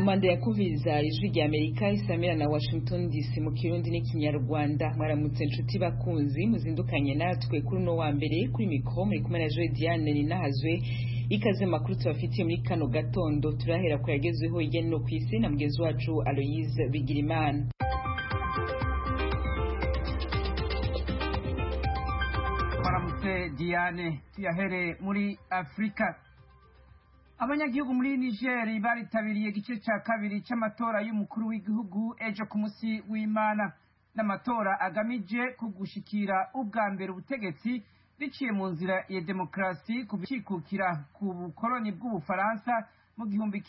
Manda ya kumviriza ijwi rya Amerika isamira na Washington DC mu Kirundi n'ikinyarwanda. Mwaramutse nshuti bakunzi muzindukanye natwe kuri uno wa mbere kuri mikro muri kumwe na Joy Diane Ninahazwe. Ikaze makuru tubafitiye muri kano gatondo, turahera ko yagezweho hirya no kwisi na mugenzi wacu Aloise Bigirimana. Mwaramutse Diane, tuyahere muri Afrika. Abanyagihugu muri Niger baritabiriye igice ca kabiri c'amatora y'umukuru w'igihugu ejo ku musi w'Imana. N'amatora agamije kugushikira ubwa mbere ubutegetsi biciye mu nzira ya demokrasi kubikukira ku bukoloni bw'Ubufaransa mu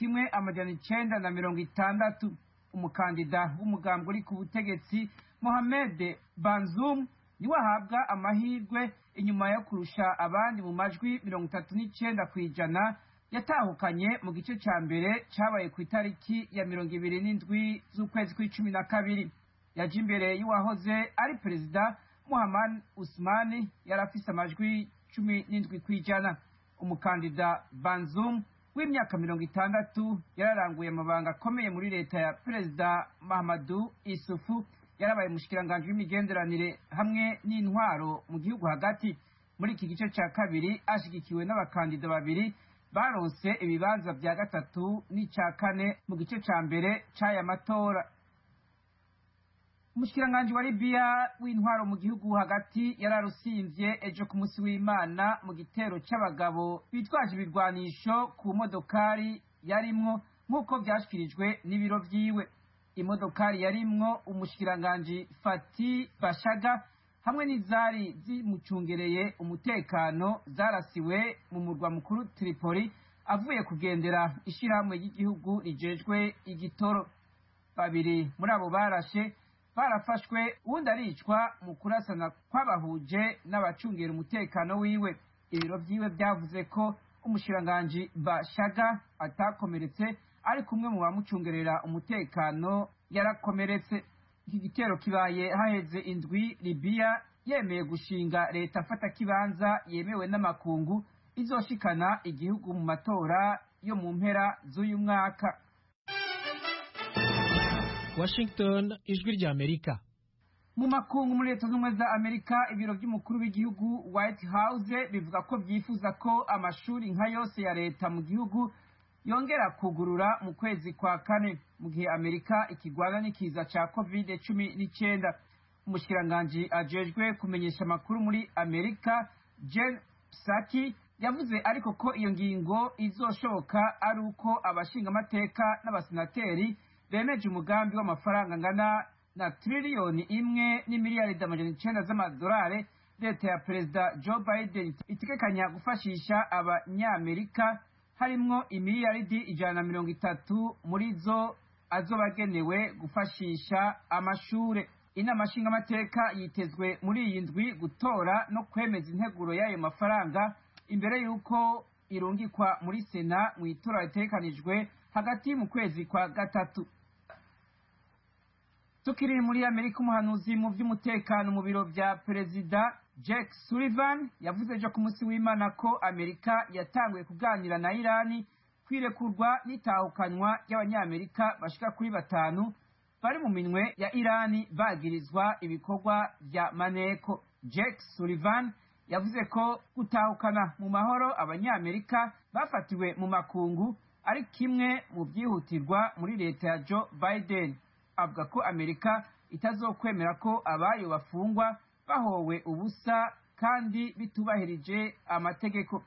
1960. Umukandida w'umugambwe uri ku butegetsi Mohamed Bazoum niwe ahabwa amahirwe inyuma yo kurusha abandi mu majwi 39% yatahukanye mu gice ca mbere cabaye ku itariki ya 27 z'ukwezi kwa12. Yaje imbere y'uwahoze ari perezida Muhammad Usmani yarafise amajwi 17%. Umukandida Bazoum w'imyaka 60 yararanguye amabanga akomeye muri leta ya perezida Mahamadou Issoufou, yarabaye mushikiranganje w'imigenderanire hamwe n'intwaro mu gihugu hagati. Muri iki gice ca kabiri ashigikiwe n'abakandida babiri baronse ibibanza vya gatatu n'ica kane mu gice ca mbere c'aya matora. Umushikiranganje wa Libya w'intwaro mu gihugu hagati yararusivye ejo ku musi w'Imana mu gitero c'abagabo bitwaje ibirwanisho ku modokari yarimwo, nk'uko vyashikirijwe n'ibiro vyiwe. Imodokari yarimwo umushikiranganje Fati Bashaga hamwe n'izari zimucungereye umutekano zarasiwe mu murwa mukuru Tripoli avuye kugendera ishirahamwe ry'igihugu rijejwe igitoro. Babiri muri abo barashe barafashwe, uwundi aricwa mu kurasana kw'abahuje n'abacungera umutekano wiwe. Ibiro vyiwe vyavuze ko umushikiranganje Bashaga atakomeretse, ari kumwe mu bamucungerera umutekano yarakomeretse. Iki gitero kibaye haheze indwi Libya yemeye gushinga leta afata kibanza yemewe n'amakungu izoshikana igihugu mu matora yo mu mpera z'uyu mwaka. Washington, ijwi rya Amerika. Mu makungu muri Leta Zunze za Amerika, ibiro by'umukuru w'igihugu White House bivuga ko vyifuza ko amashuri nka yose ya leta mu gihugu yongera kugurura mu kwezi kwa kane, mu gihe Amerika ikigwana n'ikiza ca COVID-19. Umushikiranganje ajejwe kumenyesha amakuru muri Amerika Jen Psaki yavuze ariko ko iyo ngingo izoshoboka ari uko abashinga amateka n'abasenateri bemeje umugambi w'amafaranga ngana na trillion 1.9 z'amadolari leta ya perezida Joe Biden itekanya gufashisha abanyamerika, harimwo imiliyaridi 130 muri zo azobagenewe gufashisha amashure. Inama nshingamateka yitezwe muri iyi ndwi gutora no kwemeza integuro y'ayo mafaranga imbere y'uko irungikwa muri Sena mu itora ritegekanijwe hagati mu kwezi kwa gatatu. Tukiri muri Amerika, umuhanuzi mu vy'umutekano mu biro vya perezida Jake Sullivan yavuze ejo ku musi w'Imana ko Amerika yatanguye kuganira na Irani kwirekurwa n'itahukanywa y'abanyamerika bashika kuri 5 bari mu minwe ya Irani bagirizwa ibikorwa vya maneko. Jake Sullivan yavuze ko gutahukana mu mahoro abanyamerika bafatiwe mu makungu ari kimwe mu byihutirwa muri leta ya Joe Biden. Avuga ko Amerika itazokwemera ko abayo bafungwa bahowe ubusa kandi bitubahirije amategeko.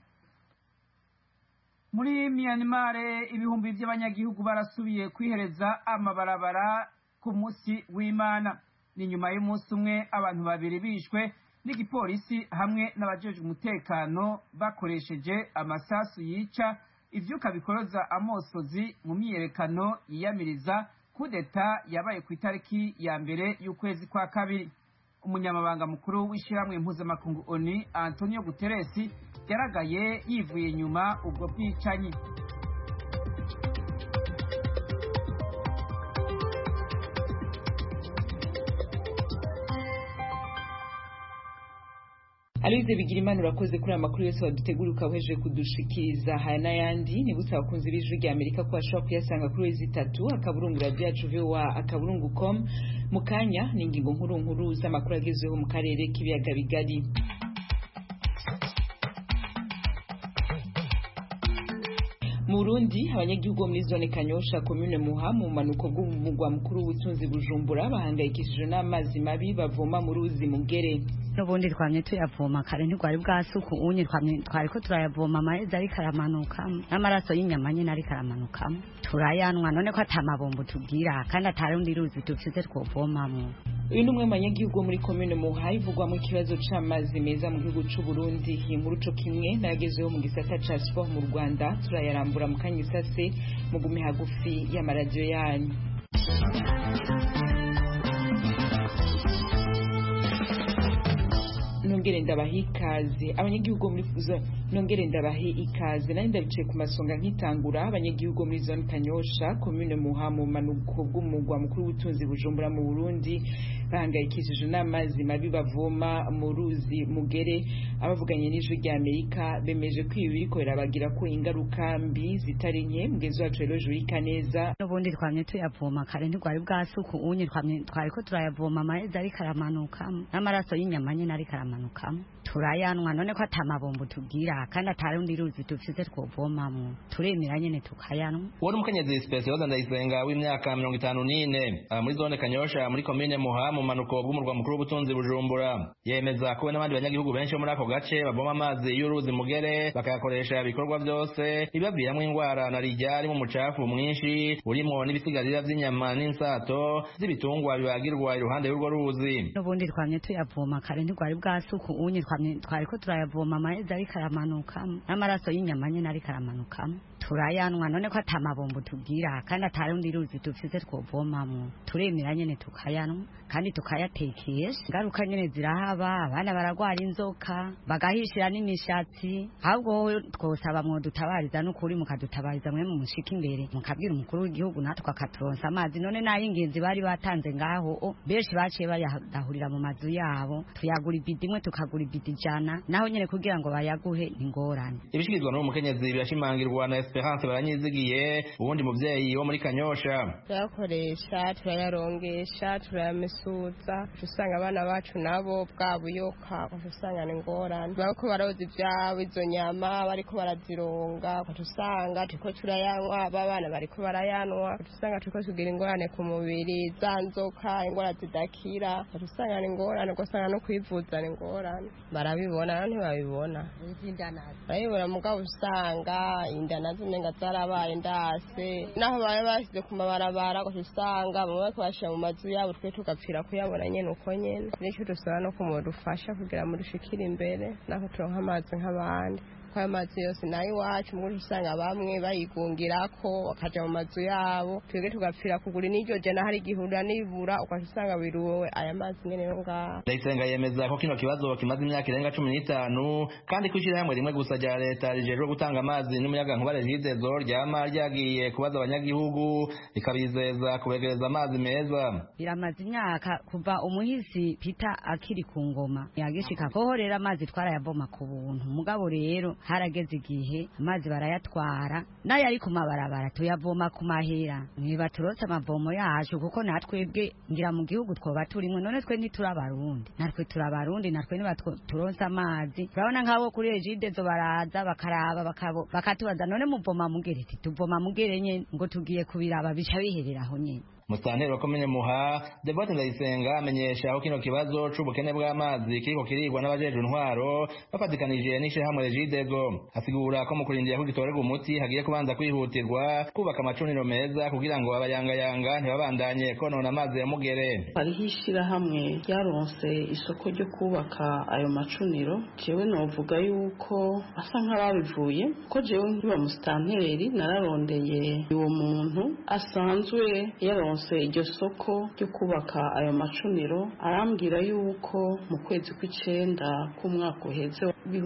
Muri Myanmar, ibihumbi by'abanyagihugu barasubiye kwihereza amabarabara ku musi w'Imana. Ni nyuma y'umunsi umwe abantu babiri bishwe n'igipolisi hamwe n'abajejwe umutekano bakoresheje amasasu yica ivyuka bikoroza amosozi mu myiyerekano yiyamiriza kudeta yabaye ku itariki ya mbere y'ukwezi kwa kabiri. Umunyamabanga mukuru w'ishyirahamwe mpuzamakungu ONU Antonio Guterres yaragaye yivuye nyuma ubwo bwicanyi. Aloise Bigirimana urakoze kuri amakuru yose wadutegura ukaweje kudushikiriza haya n'ayandi nibutsa abakunzi b'Ijwi rya Amerika ko bashobora kuyasanga kuri wezi 3 akaburungu radio yacu VOA akaburungu.com mukanya n'ingingo nkuru z'amakuru agezweho mu karere k'ibiyaga bigari. Mu Burundi abanyagihugu muri zone Kanyosha commune Muha mu manuko bw'umugwa mukuru w'ubutunzi Bujumbura bahangayikishijwe n'amazi mabi bavoma mu ruzi Mugere. N'ubundi twamye tuyavoma kare ntigwari bwasuku unye twariko turayavoma amaheza ariko aramanuka n'amaraso y'inyama nyene ariko aramanuka turayanwa none ko atamabombo tubwira kandi atarundi ruzi dufite twovomamwo. Uyu numwe abanyagihugu muri commune Muha ivugwa mu kibazo c'amazi meza mu gihugu c'u Burundi inkuru co kimwe naragezeho mu gisata ca sport mu Rwanda turayarambura mu kanyisase mu gumi hagufi y'amaradio yanyu. Nongere ndabahe ikaze abanyagihugu muri nongere ndabahe ikaze nari ndabicaye ku masonga nkitangura abanyagihugu muri zone Kanyosha commune Muha mu manuko bw'umugwa mukuru w'ubutunzi Bujumbura mu Burundi bahangayikishije n'amazi mabi bavoma mu ruzi Mugere. Abavuganye n'Ijwi rya Amerika bemeje ko ibi biriko birabagira ko ingaruka mbi zitari nke. Mugenzi wacu rero Jurika neza n'ubundi twamye tuyavoma kare ntigwari bwasuku unye twariko turayavoma amaheza ariko aramanuka n'amaraso y'inyama nyene ariko aramanuka turayanwa none ko atamabombo tubwira kandi atarundi ruzi dufite twovomamwo turemera nyene tukayanwa. Uwo n'umukenyezi Specioza Ndayisenga w'imyaka 54 muri zone Kanyosha muri commune Muha mu manuko bw'umurwa mukuru w'ubutunzi Bujumbura yemeza ko n'abandi banyagihugu benshi muri ako gace bavoma amazi y'uruzi Mugere bakayakoresha ibikorwa byose bibaviramwo ingwara na rijya ari mu mucafu mwinshi urimo n'ibisigarira vy'inyama n'insato z'ibitungwa bibagirwa iruhande y'urwo ruzi. N'ubundi twamye tuyavoma kare ntigwari bwasuku unye twariko turayavoma amaheza ariko aramanuka n'amaraso y'inyama nyene ariko aramanuka turayanwa none ko atamabombo tubwira kandi atarundi ruzi dufite twovomamwo turemera nyene tukayanwa kandi tukayatekesha. Ingaruka nyene zirahaba abana baragwara inzoka bagahishira n'imishatsi ahubwo twosaba mwo dutabariza n'ukuri mukadutabariza mwe mu mushika imbere mukabwira umukuru w'igihugu natwe akaturonsa amazi none n'ay'ingenzi bari batanze ngaho benshi baciye bayahurira mu mazu yabo tuyagura ibidi imwe tukagura ibidi jana naho nyene kugira ngo bayaguhe ingorane. Ibishikirizwa n'uwo mukenyezi birashimangirwa na Esperance Baranyizigiye ubundi muvyeyi wo muri Kanyosha. Turayakoresha turayarongesha turayamesuza usanga abana bacu nabo bwabuyoka usanga ni ingorane bariko baroza ivyabo izo nyama bariko barazironga usanga turiko turayanywa abana bariko barayanwa usanga turiko tugira ingorane ku mubiri zanzoka ingorane zidakira usanga ni ingorane gusanga no kwivuza ni ingorane barabibona ntibabibona barabibona mugabo usanga inda nazo nenga zarabaye ndase naho baye bashyize ku mabarabara usanga bamwe twashira mu mazu yabo twe tugapfira kuyabona nyene uko nyene nicyo dusaba no kumudufasha kugira muri shikira imbere nako turonka amazi nk'abandi kwa mazi yose nayo iwacu muri usanga bamwe bayigungirako bakaja mu mazu yabo twebwe tugapfira kugura n'iryo jana hari igihurura nibura ukasanga biruwe aya mazi nyene nga. Ndayisenga yemeza ko kino kibazo kimaze imyaka irenga 15 kandi kwishira hamwe rimwe gusa rya leta rijejwe gutanga amazi n'umuyaga nkuba Regidezo ryama ryagiye kubaza abanyagihugu ikabizeza kubegereza amazi meza. Biramaze imyaka kuva umuhisi Peter akiri ku ngoma yagishika ko rero amazi twarayaboma ku buntu mugabo rero harageze igihe amazi barayatwara nayo ari ku mabarabara tuyavoma ku mahera niba turose amavomo yacu kuko natwebwe ngira mu gihugu twoba turimwe none twe ntiturabarundi natwe turabarundi natwe niba turonse amazi urabona nk'abo kuri Regidezo baraza bakaraba bakatubaza none muvoma Mugere tuvoma Mugere nyene ngo tugiye kubiraba bica bihereraho nyene. Musanteri wa komine Muha Devote Ndayisenga amenyesha aho kino kibazo c'ubukene bw'amazi kiriko kirigwa n'abajejwe intwaro bafatikanije n'ishirahamwe Regidezo asigura ko mu kurindira ko gitorerwa umuti hagiye kubanza kwihutirwa kubaka amacuniro meza kugira ngo abayangayanga ntibabandanye konona amazi ya Mugere. Hariho ishirahamwe ryaronse isoko ryo kubaka ayo macuniro jewe novuga yuko asa nk'ababivuye ko jewe nkiba musitanteri nararondeye uwo muntu asanzwe yaronse yaronse iryo soko ryo kubaka ayo macuniro arambwira yuko mu kwezi kw'icenda k'umwaka uheze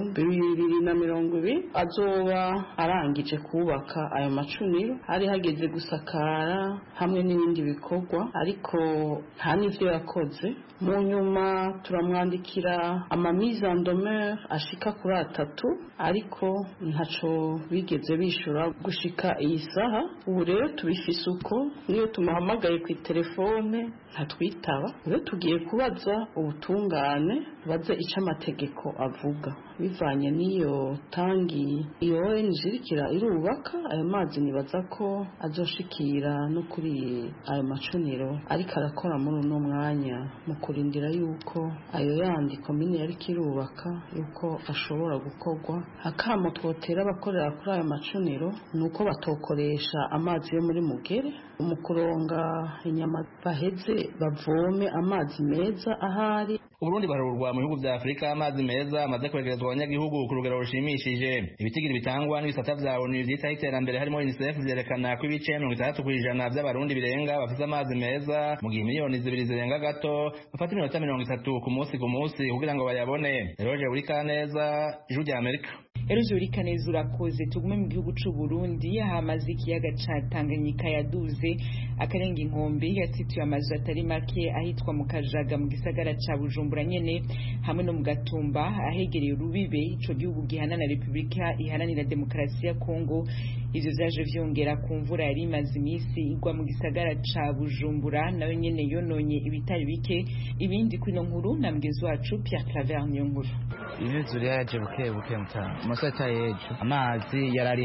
2020 azoba arangije kubaka ayo macuniro, hari hageze gusakara hamwe n'ibindi bikorwa, ariko nta n'ivyo yakoze. Mu nyuma turamwandikira mise en demeure ashika kuri 3, ariko ntaco bigeze bishura gushika iyi saha. Ubu rero tubifise uko, niyo tumuhamagaye ku telefone ntatwitaba. Rero tugiye kubaza ubutungane baze ico amategeko avuga, bivanye n'iyo tangi iyo ONG irubaka ayo mazi. Nibaza ko azoshikira no kuri ayo macuniro ariko arakora muri uno mwanya mu kurindira yuko ayo yandi komine yari kirubaka yuko ashobora gukorwa. Akamo twotera abakorera kuri ayo macuniro nuko batokoresha amazi yo muri Mugere mu kuronga inyama, baheze bavome amazi meza ahari. Uburundi barurwa mu bihugu vya Afrika amazi meza amaze kwegerezwa abanyagihugu ku rugero rushimishije. Ibitigiri bitangwa n'ibisata vya ONU vyitaho iterambere harimo UNICEF vyerekana ko ibice 60% vy'abarundi birenga bafise amazi meza, mu gihe miliyoni 2 zirenga gato bafata iminota 30 ku munsi kugira ngo bayabone. Roger Urikaneza, Ijwi rya Amerika. Eroje Urikaneza urakoze. Tugume mu gihugu c'u Burundi, hamaze ikiyaga ca Tanganyika yaduze akarenga inkombe, yatituye amazu atari make ahitwa mu Kajaga mu gisagara ca Bujumbura nyene, hamwe no mu Gatumba ahegereye urubibe ico gihugu gihana na Republika Iharanira Demokarasi ya Kongo. Ivyo vyaje vyongera ku mvura yari imaze imisi igwa mu gisagara ca Bujumbura, nayo nyene yononye ibitari bike. Ibindi kwino nkuru na mgenzi wacu Pierre Claver niyo nkuru. Imyuzure yaje buke mutana musata yejo, amazi yarari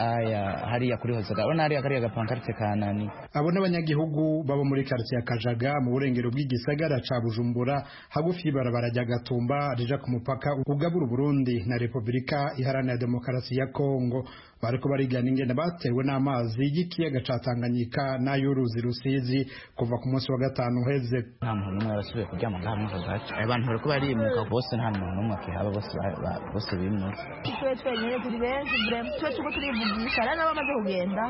hariya kuri Hozaga, abona hariya kariya gapankarite kanani. Abo n'abanyagihugu babo muri quartier ya Kajaga mu burengero bw'igisagara ca Bujumbura, hagufi y'ibarabara rya Gatumba rija ku mupaka ugabura Burundi na Republika Iharanira Demokarasi ya Kongo. Bariko barigana ingene batewe n'amazi y'ikiyaga ca Tanganyika n'ay'uruzi Rusizi kuva ku munsi wa gatanu uheze. Nta muntu n'umwe yasubiye kuryama ngaha muri Kajaga. Abantu bariko barimuka bose, nta muntu n'umwe akihaba, bose bimutse. Twenyene turi benshi vraiment, tuko turivugisha rero n'abamaze kugenda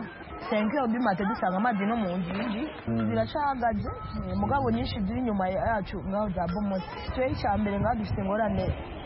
5 bimate dusanga amazi no mu nzu biracagaje, mugabo nyinshi ziri nyuma yacu ngaho za bomotse. Twe cyambere ngaho dufite ngorane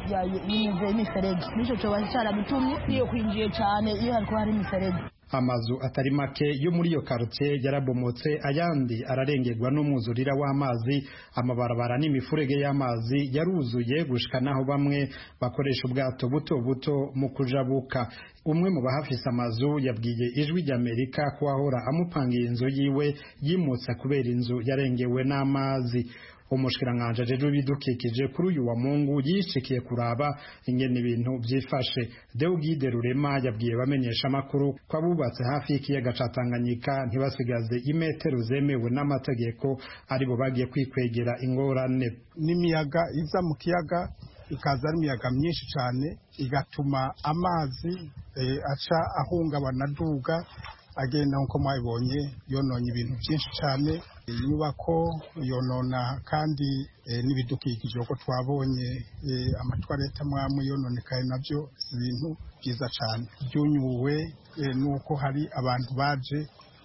yimize imiferege, nico cyo cyarabitumye iyo kwinjiye cyane iyo hariko hari imiferege. Amazu atari make yo muri iyo quartier yarabomotse, ayandi ararengerwa n'umwuzurira w'amazi. Amabarabara n'imifurege y'amazi yaruzuye gushika naho bamwe bakoresha ubwato buto mu kujabuka. Umwe mu bahafise amazu yabwiye Ijwi rya Amerika ko ahora amupangiye inzu yiwe yimutse kubera inzu yarengewe n'amazi. Umushikiranganje ajeje bidukikije kuri uyu wa Mungu yishikiye kuraba ingene ibintu vyifashe. Deugide Rurema yabwiye bamenyesha makuru ko abubatse hafi y'ikiyaga ca Tanganyika ntibasigaze imetero zemewe n'amategeko, aribo bagiye kwikwegera ingorane. N'imiyaga iza mu kiyaga ikaza ari imiyaga myinshi cyane, igatuma amazi aca ahungabana duga agenda nko mwabonye, yononye ibintu byinshi cyane, inyubako yonona kandi n'ibidukikije uko twabonye amatwarete amwe yononekaye, nabyo ibintu byiza cyane. Byunyuwe nuko hari abantu baje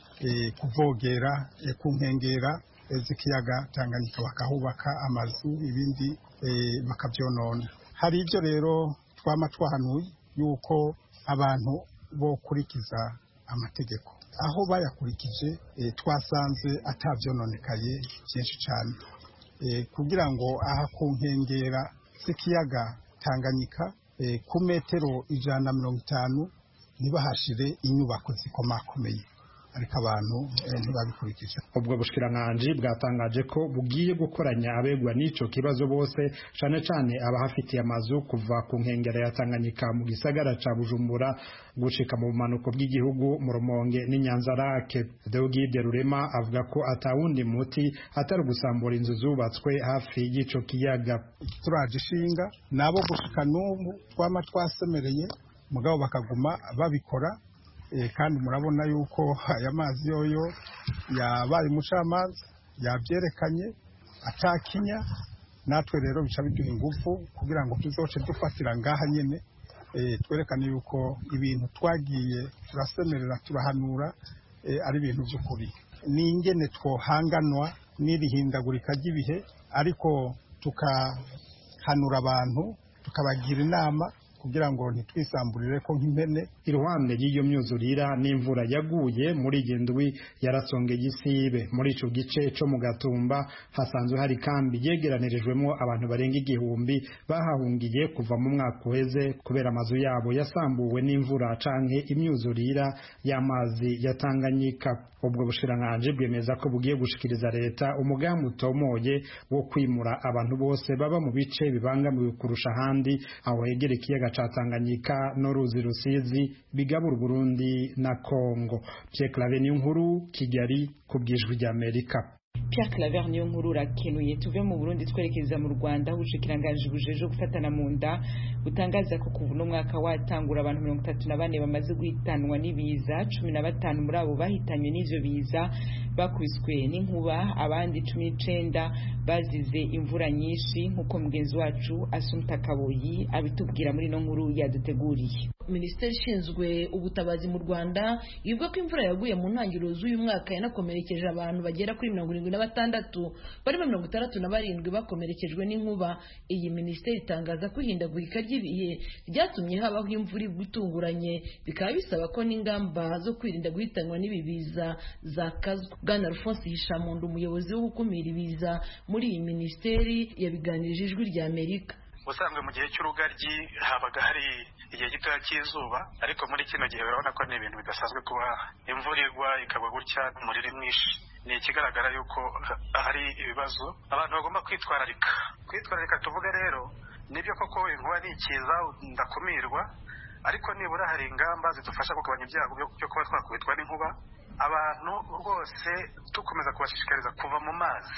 kuvogera ku nkengera z'ikiyaga Tanganyika bakahubaka amazu, ibindi bakabyonona. Hari ibyo rero twama twahanuye yuko abantu bo kurikiza amategeko, aho bayakurikije twasanze atavyononekaye byinshi cyane, kugira ngo aha ku nkengera z'ikiyaga Tanganyika ku metero 150 ntibahashire inyubako zikomakomeye, ariko abantu ntibabikurikije. Ubwo bushikiranganje bwatangaje ko bugiye gukoranya abegwa n'ico kibazo bose, cane cane abahafitiye amazu kuva ku nkengera ya Tanganyika mu gisagara ca Bujumbura gushika mu bumanuko bw'igihugu mu Rumonge n'Inyanzarake. Deugide Rurema avuga ko atawundi muti atari gusambura inzu zubatswe hafi y'ico kiyaga. Turaje ishinga nabo gushika n'ubu twama twasemereye, mugabo bakaguma babikora. Kandi murabona yuko aya mazi yoyo yabaye umucamanza, yabyerekanye atakinya. Natwe rero bica biduha ingufu kugira ngo tuzoce dufatira ngaha nyene, twerekane yuko ibintu twagiye turasemerera turahanura ari ibintu by'ukuri. n'ingene twohanganwa n'irihindagurika ry'ibihe ariko tukahanura abantu tukabagira inama kugira ngo ntitwisamburire ko nk'impene. Iruhande y'iyo myuzurira n'imvura yaguye muri iyi ndwi yarasongeye isibe. Muri ico gice co mu Gatumba hasanzwe hari kambi yegeranirijwemo abantu barenga 1000 bahahungiye kuva mu mwaka uheze kubera amazu yabo yasambuwe n'imvura canke imyuzurira y'amazi ya Tanganyika. Ubwo bushiranganje bwemeza ko bugiye gushikiriza leta umugambi utomoye wo kwimura abantu bose baba mu bice bibangamiwe kurusha ahandi aho hegereye ikiyaga ca Tanganyika n'uruzi Rusizi bigabura Burundi na Kongo. Pierre Claver Niyonkuru, Kigali, kubw'Ijwi ry'Amerika. Pierre Claver Niyonkuru rakenuye. Tuve mu Burundi twerekeza mu Rwanda. Ubushikiranganje bujeje gufatana mu nda butangaza ko kuva no mwaka watangura abantu 34 bamaze guhitanwa n'ibiza, 15 muri abo bahitanywe n'ivyo biza bakubiswe n'inkuba, abandi 19 bazize imvura nyinshi nkuko mugenzi wacu Asumta Kaboyi abitubwira muri no nkuru yaduteguriye. Minisiteri ishinzwe ubutabazi mu Rwanda ivuga ko imvura yaguye mu ntangiriro z'uyu mwaka yanakomerekeje abantu bagera kuri 76 barimo 67 bakomerekejwe n'inkuba. Iyi minisiteri itangaza ko ihindagurika ry'ibihe ryatumye habaho imvura igutunguranye, bikaba bisaba ko n'ingamba zo kwirinda guhitanwa n'ibibiza zakazwa. Bwana Alphonse Hishamundu, umuyobozi wo gukumira ibiza muri iyi minisiteri, yabiganirije Ijwi ry'Amerika. Usanzwe mu gihe cy'urugaryi habaga hari igihe gitoya cy'izuba, ariko muri kino gihe urabona ko ni ibintu bidasanzwe kuba imvura igwa ikagwa gutya n'umuriro mwinshi. Ni ikigaragara yuko hari ibibazo abantu bagomba kwitwararika. Tuvuga rero nibyo koko inkuba ni ikiza ndakumirwa, ariko nibura hari ingamba zidufasha kugabanya ibyago byo kuba twakubitwa n'inkuba. Abantu rwose tukomeza kubashishikariza kuva mu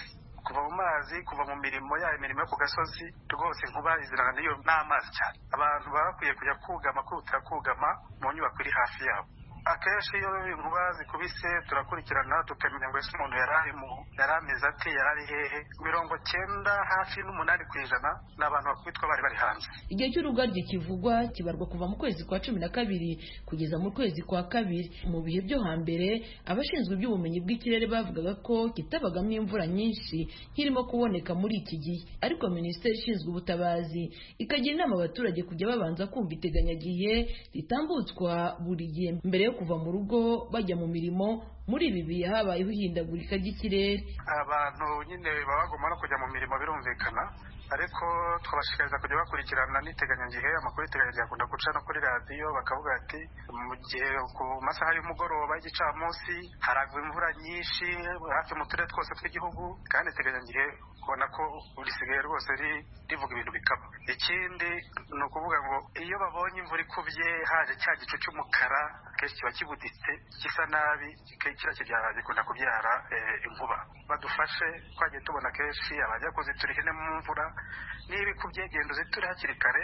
mazi, kuva mu mirimo yo ku gasozi. Rwose inkuba izirana n'iyo n'amazi cyane. Abantu baba bakwiye kujya kwihutira kugama mu nyubako iri hafi yabo. Akenshi iyo inkuba zikubise turakurikirana tukamenya ngo ese umuntu yari ameze ate, yari ari hehe. 90 hafi n'8% n'abantu bakubitwa bari hanze. Igihe cy'urugaryi kivugwa kibarwa kuva mu kwezi kwa 12 kugeza mu kwezi kwa 2. Mu bihe byo hambere abashinzwe iby'ubumenyi bw'ikirere bavugaga ko kitabagamo imvura nyinshi kirimo kuboneka muri iki gihe, ariko minisiteri ishinzwe ubutabazi ikagira inama abaturage kujya babanza kumva iteganyagihe ritambutswa buri gihe mbere yo kuva mu rugo bajya mu mirimo. Muri ibi bihe habayeho ihindagurika ry'ikirere. Abantu nyine baba bagomba no kujya mu mirimo birumvikana, ariko twabashishikariza kujya bakurikirana n'iteganyagihe. Amakuru y'iteganyagihe akunda guca no kuri radiyo bakavuga ati mu gihe ku masaha y'umugoroba y'igicamunsi haragwa imvura nyinshi hafi mu turere twose tw'igihugu, kandi iteganyagihe ubona ko risigaye rwose rivuga ibintu bikaba. Ikindi ni ukuvuga ngo iyo babonye imvura ikubye haje cya gicu cy'umukara kenshi kiba kibuditse gisa nabi, kiriya gikunda kubyara inkuba. Badufashe, twagiye tubona kenshi abajya kuzitura ihene mu mvura, niba ikubye genda uziture hakiri kare,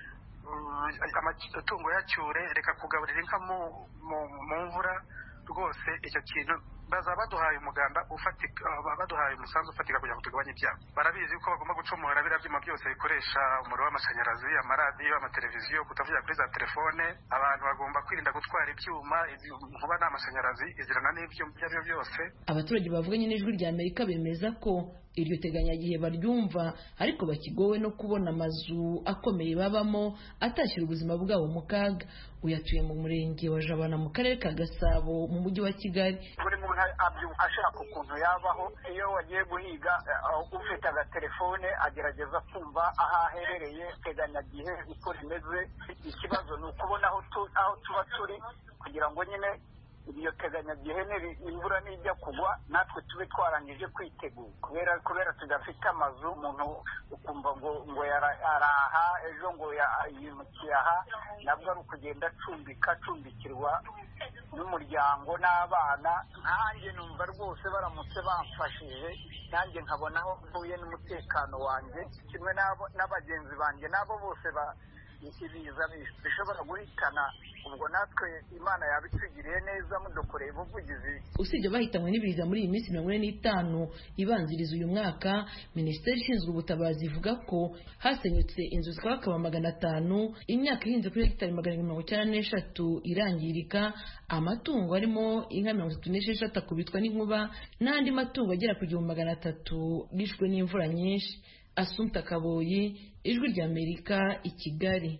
amatungo yacyure, reka kugaburira inka mu mvura. Rwose icyo kintu bazaba baduhaye umuganda ufatika, baduhaye umusanzu ufatika kugira ngo tugabanye ibyago. Barabizi ko bagomba gucomora biriya byuma byose bikoresha umuriro w'amashanyarazi, amaradiyo, amateleviziyo, kutavugira kuri za telefone. Abantu bagomba kwirinda gutwara ibyuma, inkuba n'amashanyarazi izirana n'ibyuma ibyo ari byo byose. Abaturage bavuganye n'Ijwi ry'Amerika bemeza ko iryo teganyagihe baryumva, ariko bakigowe no kubona amazu akomeye babamo atashyira ubuzima bwabo mu kaga. Uyatuye mu murenge wa Jabana mu karere ka Gasabo mu mujyi wa Kigali. Buri muntu ashaka ukuntu yabaho. Iyo wagiye guhiga ufite agatelefone agerageza kumva aho aherereye teganyagihe uko rimeze. Ikibazo ni ukubona aho tuba turi kugira ngo nyine iyo teganyagihe imvura nijya kugwa natwe tube twarangije kwitegura. Kubera tudafite amazu, umuntu ukumva ngo araha ejo ngo yimukiye aha, nabwo ari ukugenda acumbikirwa n'umuryango n'abana. Nanjye numva rwose baramutse bamfashije, nanjye nkabona aho mvuye n'umutekano wanjye kimwe n'abagenzi banjye, nabo bose ibiza bishobora guhitana, ubwo natwe Imana yabitugiriye neza mudukoreye ubuvugizi. Usibye bahitanywe n'ibiza muri iyi minsi 45 ibanziriza uyu mwaka, Minisiteri ishinzwe ubutabazi ivuga ko hasenyutse inzu zikabakaba 500, imyaka ihinze kuri hegitari 194 irangirika, amatungo arimo inka 36 akubitwa n'inkuba n'andi matungo agera ku 300 bishwe n'imvura nyinshi. Assumpta Kaboyi, Ijwi ry'Amerika, i Kigali.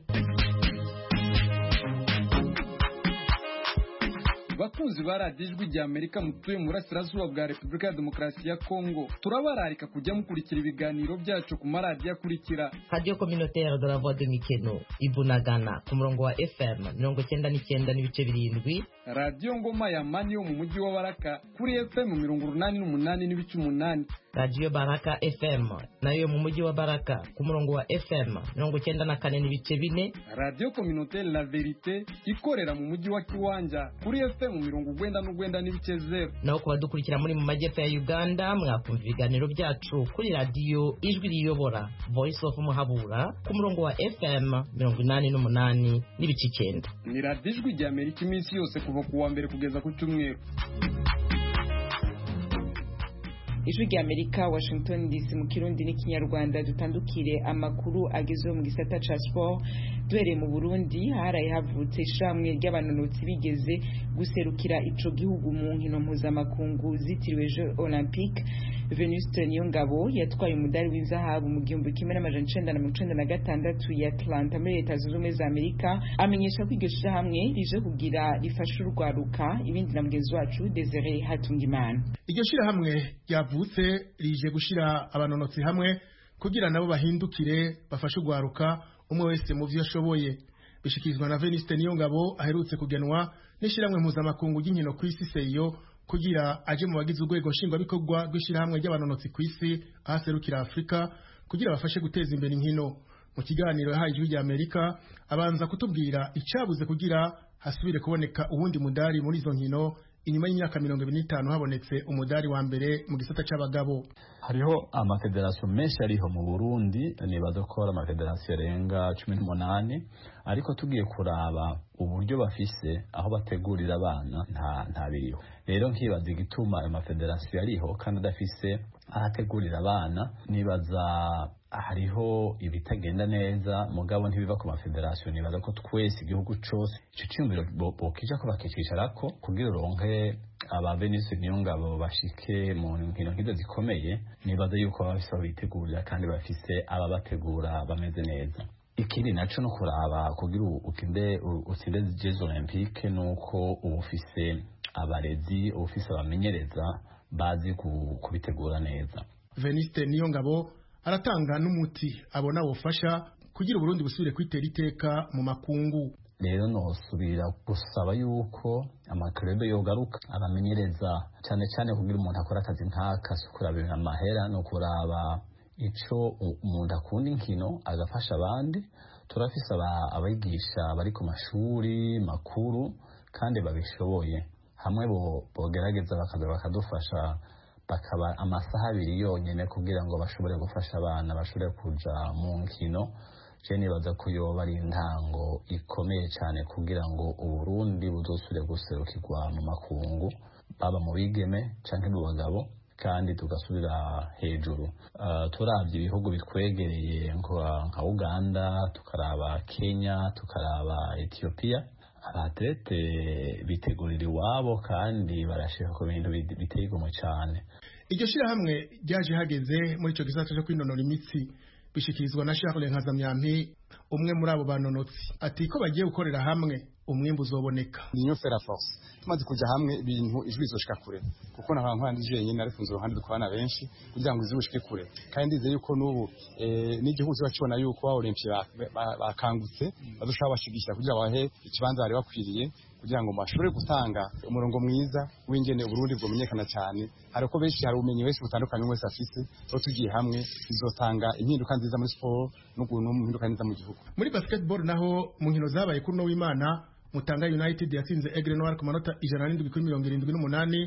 Bakunzi ba radiyo Ijwi ry'Amerika mutuye mu burasirazuba bwa Repubulika ya Demokarasi ya Kongo, turabararika kujya mukurikira ibiganiro byacu ku maradiyo akurikira: Radio Communautaire de la Voix de Mikeno Ibunagana ku murongo wa FM 99.7, Radio Ngoma ya Mani yo mu mujyi wa Baraka kuri FM 88.8, Radio Baraka FM nayo mu mujyi wa Baraka ku murongo wa FM 94.4, Radio Communautaire La Verite ikorera mu mujyi wa Kiwanja kuri FM 99.0. naho kubadukurikira muri mu majyepfo ya Uganda mwakumva ibiganiro byacu kuri Radio Ijwi riyobora Voice of Muhabura ku murongo wa FM 88.9. Ni Radio Ijwi ry'Amerika iminsi yose kuva ku wa mbere kugeza ku cyumweru. Ijwi ry'Amerika, Washington DC, mu Kirundi n'ikinyarwanda. Dutandukire amakuru agezweho mu gisata ca sport. Duhereye mu Burundi, haraye havutse ishamwe ry'abanonotsi bigeze guserukira ico gihugu mu nkino mpuzamakungu zitiriwe Jeux Olympiques. Venuste Niyongabo yatwaye umudari w'inzahabu mu 1996 ya Atlanta muri Leta Zunze Ubumwe za Amerika. Amenyesha ko iryo shyirahamwe rije kugira rifasha urwaruka. Ibindi na mugenzi wacu Desire Hatungimana. Iryo shyirahamwe ryavutse rije gushira abanonotsi hamwe kugira nabo bahindukire bafashe urwaruka umwe wese mu byo yashoboye. Bishikirizwa na Venuste Niyongabo aherutse kugenwa n'ishyirahamwe mpuzamakungu ry'inkino ku isi seyo kugira aje mu bagize urwego nshingwabikorwa rw'ishyirahamwe ry'abanonotsi ku isi ahaserukira Afurika kugira bafashe guteza imbere inkino. Mu kiganiro yahaye Ijwi ry'Amerika abanza kutubwira icyabuze kugira hasubire kuboneka ubundi mudari muri izo nkino inyuma y'imyaka 25 habonetse umudari wa mbere mu gisata c'abagabo. Hariho amafederasiyo menshi ariho mu Burundi, nibaza ko ari amafederasiyo arenga 18, ariko tugiye kuraba uburyo bafise aho bategurira abana nta biriho. Rero nkibaza igituma ayo mafederasiyo ariho kandi adafise ahategurira abana, nibaza hariho ibitagenda neza, mugabo ntibiva ku mafederasiyo. Nibaza ko twese igihugu cose ico cyumviro bokija ko bakicisharako kugira uronke aba Venuste Niyongabo bashike mu nkino nk'izo zikomeye. Nibaza yuko bafise bitegurira kandi bafise ababategura bameze neza. Ikindi naco no kuraba kugira utsinde Jeux Olympiques nuko ubufise abarezi, ubufise abamenyereza bazi kubitegura neza. Venuste Niyongabo aratanga n'umuti abona wofasha kugira Burundi busubire kwitera iteka mu makungu. Rero nosubira gusaba yuko amaklube yogaruka abamenyereza cyane cyane kugira umuntu akora akazi nk'aka kurabira amahera no kuraba ico umuntu akunda inkino agafasha abandi. Turafise abigisha bari ku mashuri makuru kandi babishoboye, hamwe bogerageza bakaza bakadufasha bakaba amasaha 2 yonyene kugira ngo bashobore gufasha abana bashobore kuja mu nkino. Je nibaza ko yoba ari intango ikomeye cyane kugira ngo Uburundi buzosubire guserukirwa mu makungu, baba mu bigeme canke mu bagabo, kandi tugasubira hejuru. Turavye ibihugu bitwegereye nka Uganda, tukaraba Kenya, tukaraba Ethiopia, abatlete bitegurira iwabo kandi barashika ku bintu biteye igomwe cyane. Iryo shyirahamwe ryaje hageze muri ico gisata cyo kwinonora imitsi. Bishikirizwa na Charles Nkazamyampi, umwe muri abo banonotsi, ati ko bagiye gukorera hamwe umwimbu uzoboneka. Niyo fera force tumaze kuja hamwe ibintu ijwi bizoshika kure, kuko naho nkwandije yenyine arifunze uruhande dukorana benshi kugira ngo izibushike kure. Kandi ndize yuko n'ubu n'igihugu cyabacibona yuko wa Olympia bakangutse badushaka bashigisha kugira bahe ikibanza bari bakwiriye kugira ngo bashobore gutanga umurongo mwiza w'ingene Burundi bwomenyekana cyane. Hariko benshi hari ubumenyi wese butandukanye wese afise, so tugiye hamwe bizotanga impinduka nziza muri sport no guhinduka nziza mu gihugu. Muri basketball naho mu nkino zabaye kuri no w'Imana, Mutanga United yatsinze Aigle Noir ku manota 107-78,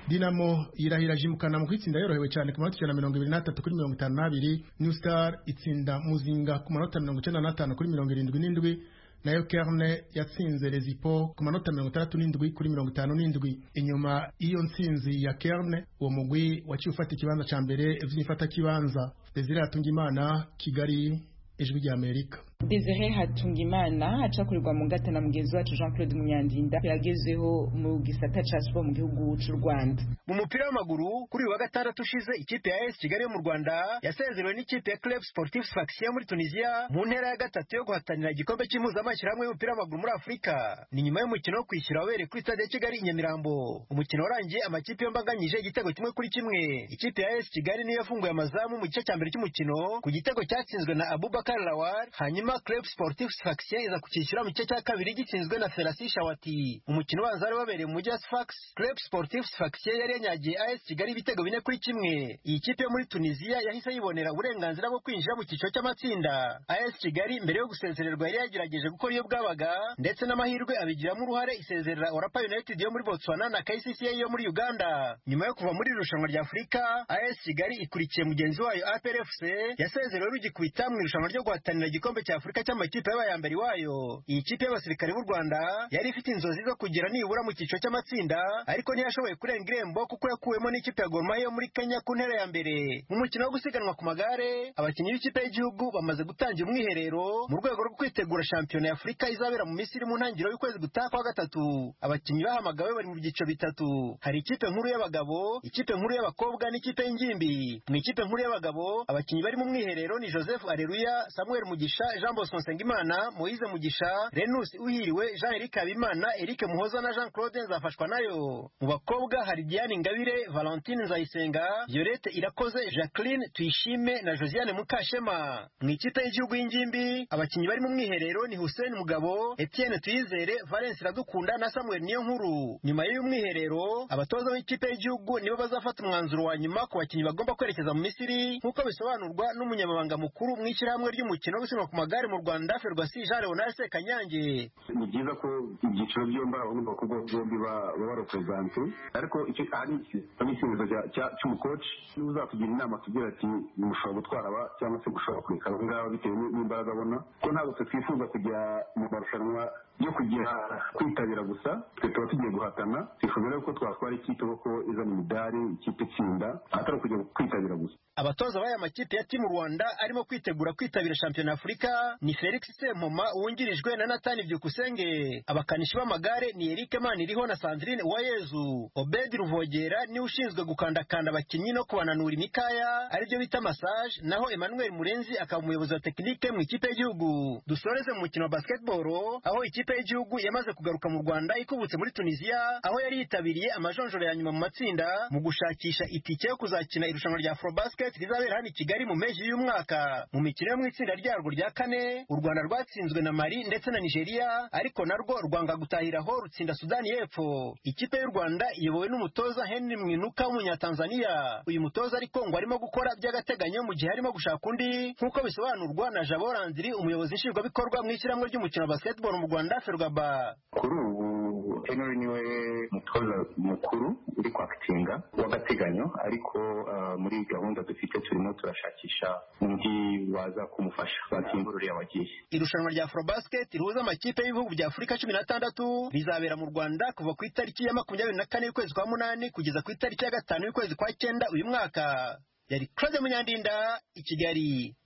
Dinamo irahira jimukana mu kwitsinda yorohewe cyane ku manota 123 kuri 52. New Star itsinda Muzinga ku manota 95 kuri 77. Nayo Kerne yatsinze Rezipo ku manota 67 kuri 57. Inyuma iyo ntsinzi ya Kerne uwo mugwi waciye ufata ikibanza ca mbere vy'ifata kibanza. Desire Hatungimana, Kigali, Ijwi rya Amerika. Desire Hatungimana acakurirwa mu ngata na mugenzi wacu Jean-Claude Munyandinda yagezeho mu gisata ca sport mu gihugu c'u Rwanda. Mu mupira w'amaguru kuri wa gatandatu ushize ikipe ya AS Kigali yo mu Rwanda yasezerewe n'ikipe ya Club Sportif Sfaxien muri Tunisia mu ntera ya gatatu yo guhatanira igikombe cy'impuzamashyirahamwe y'umupira w'amaguru muri Afurika. Ni nyuma y'umukino wo kwishyura wabereye kuri stade ya Kigali i Nyamirambo. Umukino warangiye amakipe yombi anganyije igitego kimwe kuri kimwe. Ikipe ya AS Kigali niyo yafunguye amazamu mu gice cya mbere cy'umukino ku gitego cyatsinzwe na Abubakar Lawal, hanyuma Club Sportif Sfaxien iza kukishyura mu gice cya kabiri gitsinzwe na Ferasi Shawati. Umukino ubanza wari wabereye mu mujyi wa Sfax. Club Sportif Sfaxien yari yanyagiye AS Kigali ibitego 4 kuri kimwe. Iyi kipe yo muri Tunisia yahise yibonera uburenganzira bwo kwinjira mu cyiciro cy'amatsinda. AS Kigali mbere yo gusezererwa yari yagerageje gukora iyo bwabaga ndetse n'amahirwe abigiramo uruhare isezerera Orapa United yo muri Botswana na KCCA yo muri Uganda. Nyuma yo kuva muri irushanwa rya Afurika, AS Kigali ikurikiye mugenzi wayo APR FC yasezerewe rugikubita mu irushanwa ryo guhatanira igikombe cya Afurika cy'amakipe y'abayambere wayo. Iyi kipe y'abasirikare b'u Rwanda yari ifite inzozi zo kugira nibura mu cyiciro cy'amatsinda ariko ntiyashoboye kurenga irembo kuko yakuwemo n'ikipe ya Gor Mahia yo muri Kenya ku ntera ya mbere. Mu mukino wo gusiganwa ku magare, abakinnyi b'ikipe y'igihugu bamaze gutangira umwiherero mu rwego rwo kwitegura shampiyona ya Afurika izabera mu Misiri mu ntangiriro y'ukwezi gutaha kwa gatatu. Abakinnyi bahamagawe bari mu byiciro bitatu. Hari ikipe nkuru y'abagabo, ikipe nkuru y'abakobwa n'ikipe y'ingimbi. Mu ikipe nkuru y'abagabo, abakinnyi bari mu mwiherero ni Joseph Areruya, Samuel Mugisha, Jean Bosco Nsengimana, Moise Mugisha, Renus Uhiriwe, Jean-Eric Habimana, Eric Muhoza na Jean-Claude Nzafashwa nayo. Mu bakobwa hari Diane Ngabire, Valentine Nzayisenga, Violette Irakoze, Jacqueline Tuyishime na Josiane Mukashema. Mu ikipe y'igihugu y'ingimbi, abakinnyi bari mu mwiherero ni Hussein Mugabo, Etienne Tuyizere, Valence Iradukunda na Samuel Niyonkuru. Nyuma y'uyu mwiherero, abatoza b'ikipe y'igihugu nibo bazafata umwanzuro wa nyuma ku bakinnyi bagomba kwerekeza mu Misiri nk'uko bisobanurwa n'umunyamabanga mukuru mu ishyirahamwe ry'umukino wo gusiganwa ku magare mu Rwanda Ferwasi Jean Leonard Sekanyange. Ni byiza ko ibyiciro byombi abahungu n'abakobwa bombi baba barepresente, ariko icyo ari icyemezo cy'umukoci niba uzatugira inama tugira ati mushobora gutwara aba cyangwa se mushobora kureka abo ngabo bitewe n'imbaraga abona ko ntabwo twifuza kujya mu marushanwa yo kugira kwitabira gusa, twe tuba tugiye guhatana. Twifuza ko twatwara ikipe kuko izana imidari, ikipe itsinda, atari kujya kwitabira gusa. Abatoza b'aya makipe ya Team Rwanda arimo kwitegura kwitabira shampiyona Afurika ni Felix Sempoma wungirijwe na Nathan Byukusenge. Abakanishi b'amagare ni Eric Maniriho na Sandrine Uwayezu. Obed Ruvogera ni ushinzwe gukandakanda abakinnyi no kubananura imikaya aribyo bita massage, naho Emmanuel Murenzi akaba umuyobozi wa tekinike mu ikipe y'igihugu. Dusoreze mu mukino wa basketball aho ikipe y'igihugu yamaze kugaruka mu Rwanda ikubutse muri Tunisia aho yari yitabiriye amajonjoro ya nyuma mu matsinda mu gushakisha itike yo kuzakina irushanwa rya Afrobasket rizabera hano i Kigali mu meji y'umwaka. Mu mikino yo mu itsinda ryarwo rya kane, u Rwanda rwatsinzwe na Mali ndetse na Nigeria, ariko narwo rwanga gutahiraho rutsinda Sudani y'Epfo. Ikipe y'u Rwanda iyobowe n'umutoza Henry Mwinuka w'Umunyatanzania. Uyu mutoza ariko ngo arimo gukora by'agateganyo mu gihe arimo gushaka undi nk'uko bisobanurwa na Jabo Landry, umuyobozi nshingwabikorwa mu ishyirahamwe ry'umukino wa basketball mu Rwanda Ferwaba. Kuri ubu Henry niwe mutoza mukuru uri kwakitinga w'agateganyo, ariko muri gahunda dufite turimo turashakisha undi waza kumufasha batimbururiye abagiye. Irushanwa rya Afrobasket rihuza amakipe y'ibihugu bya Afurika 16 rizabera mu Rwanda kuva ku itariki ya 24 y'ukwezi kwa 8 kugeza ku itariki ya 5 y'ukwezi kwa 9 uyu mwaka. Yari Claude Munyandinda i Kigali.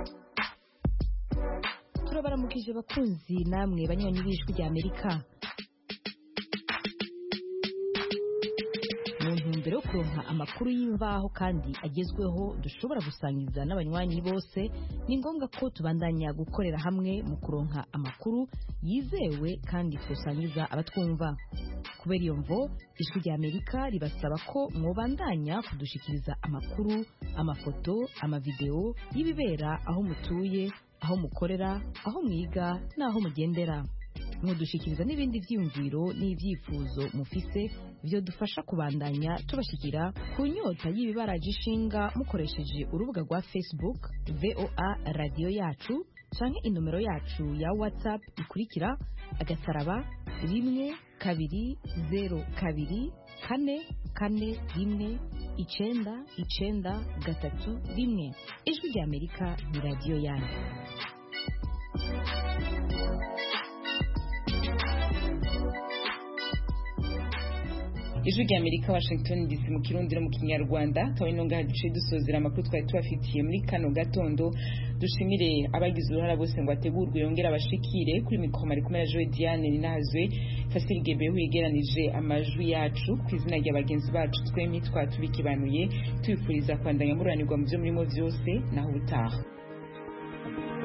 Turabaramukije bakunzi namwe banywanyi b'Ijwi rya Amerika. Mu ntumbero yo kuronka amakuru y'imvaho kandi agezweho dushobora gusangiza n'abanywanyi bose, ni ngombwa ko tubandanya gukorera hamwe mu kuronka amakuru yizewe kandi tusangiza abatwumva. Kubera iyo mvo, Ijwi rya Amerika ribasaba ko mwobandanya kudushikiriza amakuru, amafoto, amavideo y'ibibera aho mutuye, aho mukorera, aho mwiga n'aho mugendera. Mudushikiriza n'ibindi vyiyumviro n'ivyifuzo mufise byo dufasha kubandanya tubashikira ku nyota y'ibibaraje ishinga mukoresheje urubuga rwa Facebook VOA Radio Yacu canke inomero yacu ya WhatsApp ikurikira *120 441 991. Ijwi rya Amerika ni radiyo yanyu. Ijwi rya Amerika, Washington DC, mu Kirundi no mu Kinyarwanda. Tawino ngaha duce dusozera amakuru twari tubafitiye muri kano gatondo. Dushimire abagize uruhara bose ngo ategurwe yongera abashikire. Kuri mikoro ari kumwe na Joy Diane Ninahazwe, Fasil Gebehu yegeranije amajwi yacu. Ku izina rya bagenzi bacu twembi twatubikibanuye, tubifuriza kwandanya muranirwa mu byo murimo byose naho ubutaha.